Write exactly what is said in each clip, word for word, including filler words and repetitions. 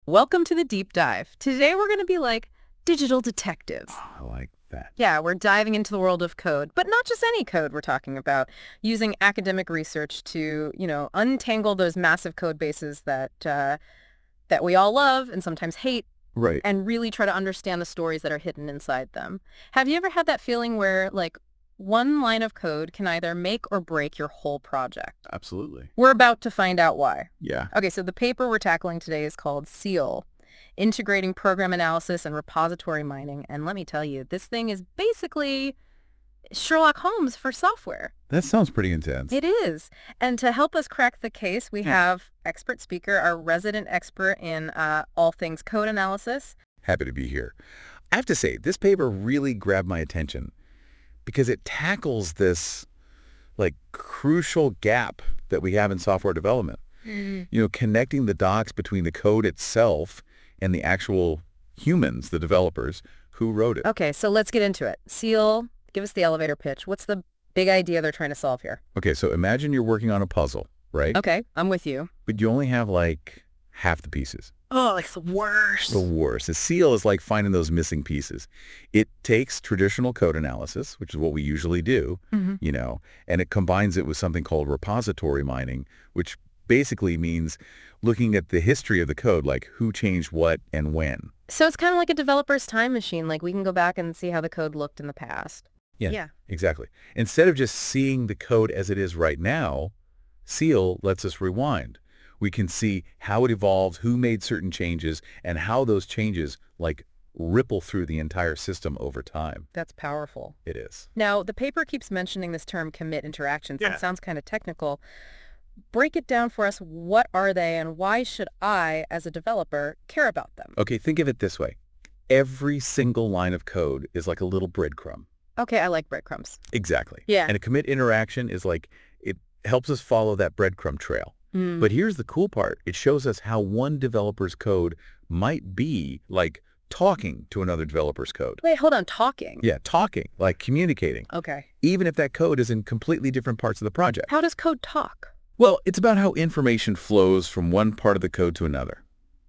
Welcome to the deep dive. Today we're going to be like digital detectives. I like that. Yeah, we're diving into the world of code, but not just any code we're talking about, using academic research to, you know, untangle those massive code bases that uh, that we all love and sometimes hate, Right. and really try to understand the stories that are hidden inside them. Have you ever had that feeling where like one line of code can either make or break your whole project? Absolutely. We're about to find out why. Yeah. Okay, so the paper we're tackling today is called SEAL, Integrating Program Analysis and Repository Mining. And let me tell you, this thing is basically Sherlock Holmes for software. That sounds pretty intense. It is. And to help us crack the case, we Hmm. have expert speaker, our resident expert in uh, all things code analysis. Happy to be here. I have to say, this paper really grabbed my attention because it tackles this like crucial gap that we have in software development. Mm. You know, connecting the dots between the code itself and the actual humans, the developers who wrote it. Okay, so let's get into it. SEAL, give us the elevator pitch. What's the big idea they're trying to solve here? Okay, so imagine you're working on a puzzle, right? Okay, I'm with you. But you only have like half the pieces. Oh, like the worst. The worst. A SEAL is like finding those missing pieces. It takes traditional code analysis, which is what we usually do, Mm-hmm. you know, and it combines it with something called repository mining, which basically means looking at the history of the code, like who changed what and when. So it's kind of like a developer's time machine. Like we can go back and see how the code looked in the past. Yeah, Yeah. exactly. Instead of just seeing the code as it is right now, SEAL lets us rewind. We can see how it evolved, who made certain changes, and how those changes like ripple through the entire system over time. That's powerful. It is. Now, the paper keeps mentioning this term commit interactions. Yeah. It sounds kind of technical. Break it down for us. What are they and why should I, as a developer, care about them? Okay, think of it this way. Every single line of code is like a little breadcrumb. Okay, I like breadcrumbs. Exactly. Yeah. And a commit interaction is like, it helps us follow that breadcrumb trail. Mm. But here's the cool part. It shows us how one developer's code might be like talking to another developer's code. Wait, hold on. Talking. Yeah, talking, like communicating, Okay. even if that code is in completely different parts of the project. How does code talk? Well, it's about how information flows from one part of the code to another.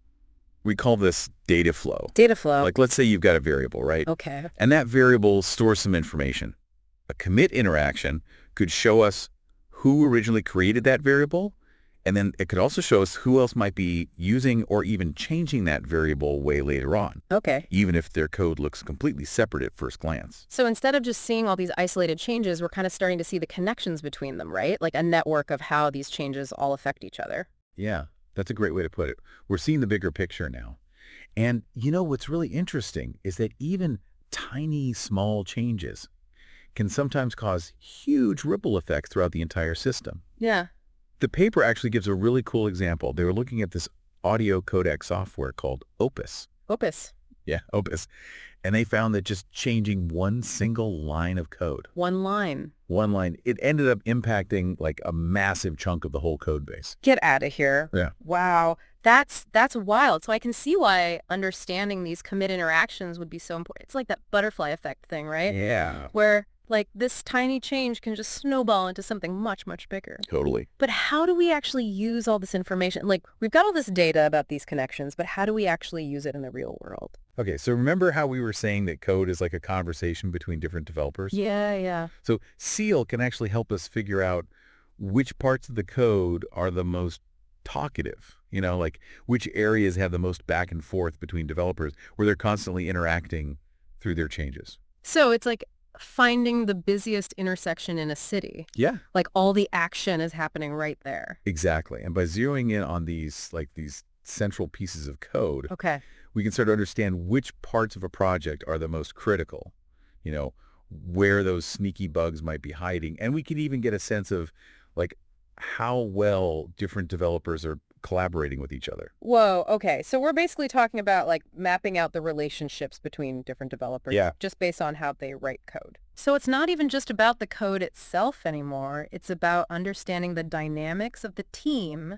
We call this data flow. Data flow. Like, let's say you've got a variable, right? Okay. And that variable stores some information. A commit interaction could show us who originally created that variable, and then it could also show us who else might be using or even changing that variable way later on, Okay. even if their code looks completely separate at first glance. So instead of just seeing all these isolated changes, we're kind of starting to see the connections between them, right? Like a network of how these changes all affect each other. Yeah, that's a great way to put it. We're seeing the bigger picture now. And you know what's really interesting is that even tiny, small changes can sometimes cause huge ripple effects throughout the entire system. Yeah. The paper actually gives a really cool example. They were looking at this audio codec software called Opus. Opus. Yeah, Opus. And they found that just changing one single line of code, One line. one line, it ended up impacting like a massive chunk of the whole code base. Get out of here. Yeah. Wow. That's that's wild. So I can see why understanding these commit interactions would be so important. It's like that butterfly effect thing, right? Yeah, Where like this tiny change can just snowball into something much, much bigger. totally. But how do we actually use all this information? Like we've got all this data about these connections, but how do we actually use it in the real world? Okay, so remember how we were saying that code is like a conversation between different developers? Yeah, yeah. So SEAL can actually help us figure out which parts of the code are the most talkative, you know, like which areas have the most back and forth between developers where they're constantly interacting through their changes. So it's like finding the busiest intersection in a city. Yeah, Like all the action is happening right there. exactly. And by zeroing in on these, like these central pieces of code, Okay. we can start to understand which parts of a project are the most critical, you know, where those sneaky bugs might be hiding. And we can even get a sense of like how well different developers are collaborating with each other. Whoa, okay. So we're basically talking about like mapping out the relationships between different developers Yeah. just based on how they write code. So it's not even just about the code itself anymore. It's about understanding the dynamics of the team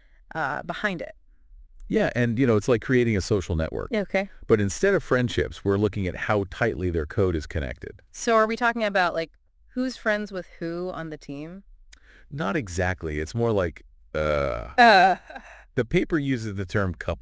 uh, behind it. Yeah, and you know, it's like creating a social network. Okay. But instead of friendships, we're looking at how tightly their code is connected. So are we talking about like who's friends with who on the team? Not exactly. It's more like, uh, Uh, the paper uses the term coupled.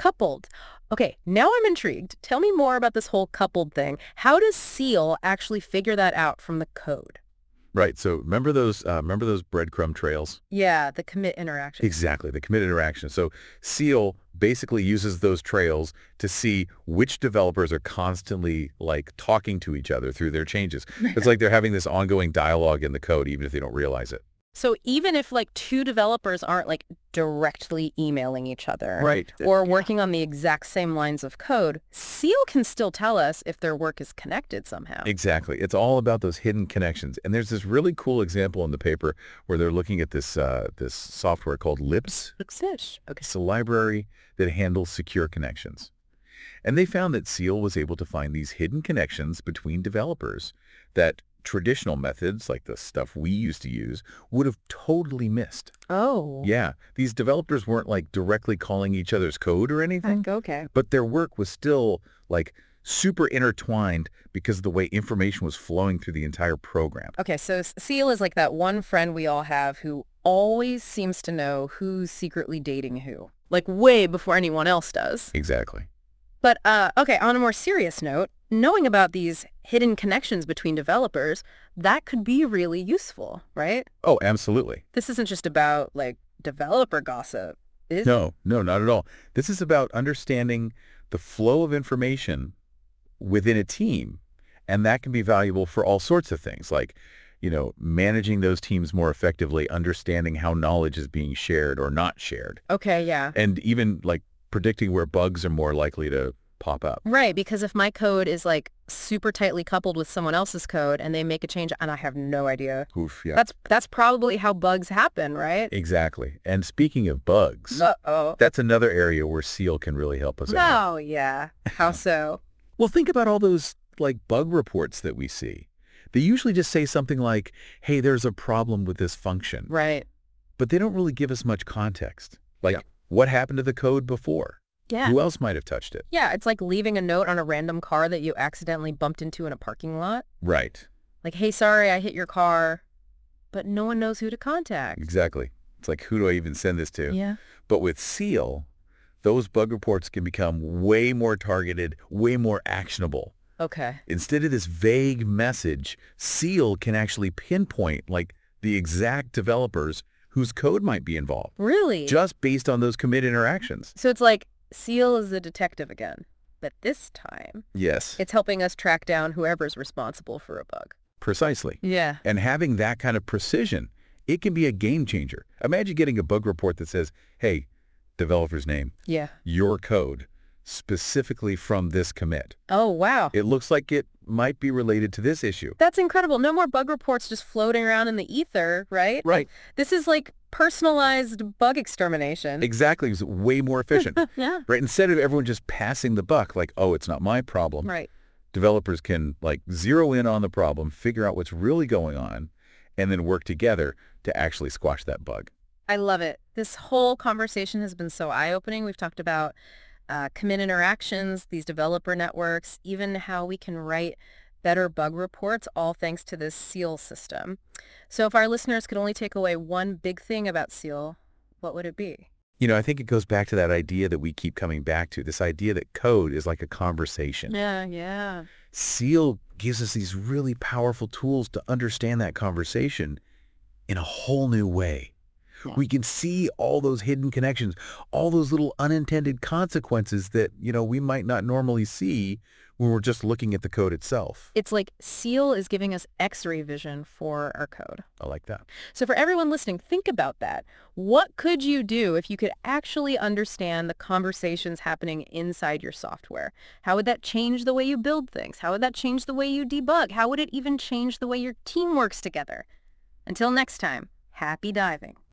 Coupled. Okay, now I'm intrigued. Tell me more about this whole coupled thing. How does Seal actually figure that out from the code? Right. So remember those uh, remember those breadcrumb trails? Yeah, the commit interaction. Exactly, the commit interaction. So Seal basically uses those trails to see which developers are constantly like talking to each other through their changes. It's like they're having this ongoing dialogue in the code, even if they don't realize it. So even if like two developers aren't like directly emailing each other Right. or working on the exact same lines of code, Seal can still tell us if their work is connected somehow. Exactly. It's all about those hidden connections. And there's this really cool example in the paper where they're looking at this uh, this software called Lips. Fish. Okay. It's a library that handles secure connections. And they found that Seal was able to find these hidden connections between developers that traditional methods, like the stuff we used to use, would have totally missed. Oh. Yeah, these developers weren't like directly calling each other's code or anything, Heck, okay. but their work was still like super intertwined because of the way information was flowing through the entire program. Okay, so S- Seal is like that one friend we all have who always seems to know who's secretly dating who, like way before anyone else does. Exactly. But, uh, okay, on a more serious note, knowing about these hidden connections between developers, that could be really useful, right? Oh, absolutely. This isn't just about, like, developer gossip, is it? No, no, not at all. This is about understanding the flow of information within a team, and that can be valuable for all sorts of things, like, you know, managing those teams more effectively, understanding how knowledge is being shared or not shared, Okay, yeah. and even, like, predicting where bugs are more likely to pop up. Right, because if my code is, like, super tightly coupled with someone else's code and they make a change and I have no idea, Oof, yeah. that's that's probably how bugs happen, right? Exactly. And speaking of bugs, Uh-oh. that's another area where Seal can really help us out. No, yeah. How so? Well, think about all those like bug reports that we see. They usually just say something like, hey, there's a problem with this function. Right. But they don't really give us much context. Like, Yeah. what happened to the code before? Yeah. Who else might have touched it? Yeah, it's like leaving a note on a random car that you accidentally bumped into in a parking lot. Right. Like, hey, sorry, I hit your car, but no one knows who to contact. Exactly. It's like, who do I even send this to? Yeah. But with Seal, those bug reports can become way more targeted, way more actionable. Okay. Instead of this vague message, Seal can actually pinpoint like the exact developers whose code might be involved, Really? just based on those commit interactions. So it's like Seal is the detective again, but this time Yes, it's helping us track down whoever's responsible for a bug. precisely. Yeah. And having that kind of precision, it can be a game changer. Imagine getting a bug report that says, hey, developer's name, Yeah. your code, specifically from this commit. Oh, wow. It looks like it might be related to this issue. That's incredible. No more bug reports just floating around in the ether, right? Right. This is like personalized bug extermination. Exactly. It's way more efficient. Yeah. Right. Instead of everyone just passing the buck, like, oh, it's not my problem. Right. Developers can like zero in on the problem, figure out what's really going on, and then work together to actually squash that bug. I love it. This whole conversation has been so eye-opening. We've talked about uh, commit interactions, these developer networks, even how we can write better bug reports, all thanks to this Seal system. So if our listeners could only take away one big thing about Seal, what would it be? You know, I think it goes back to that idea that we keep coming back to, this idea that code is like a conversation. Yeah, yeah. Seal gives us these really powerful tools to understand that conversation in a whole new way. Yeah. We can see all those hidden connections, all those little unintended consequences that, you know, we might not normally see when we're just looking at the code itself. It's like Seal is giving us X-ray vision for our code. I like that. So for everyone listening, think about that. What could you do if you could actually understand the conversations happening inside your software? How would that change the way you build things? How would that change the way you debug? How would it even change the way your team works together? Until next time, happy diving.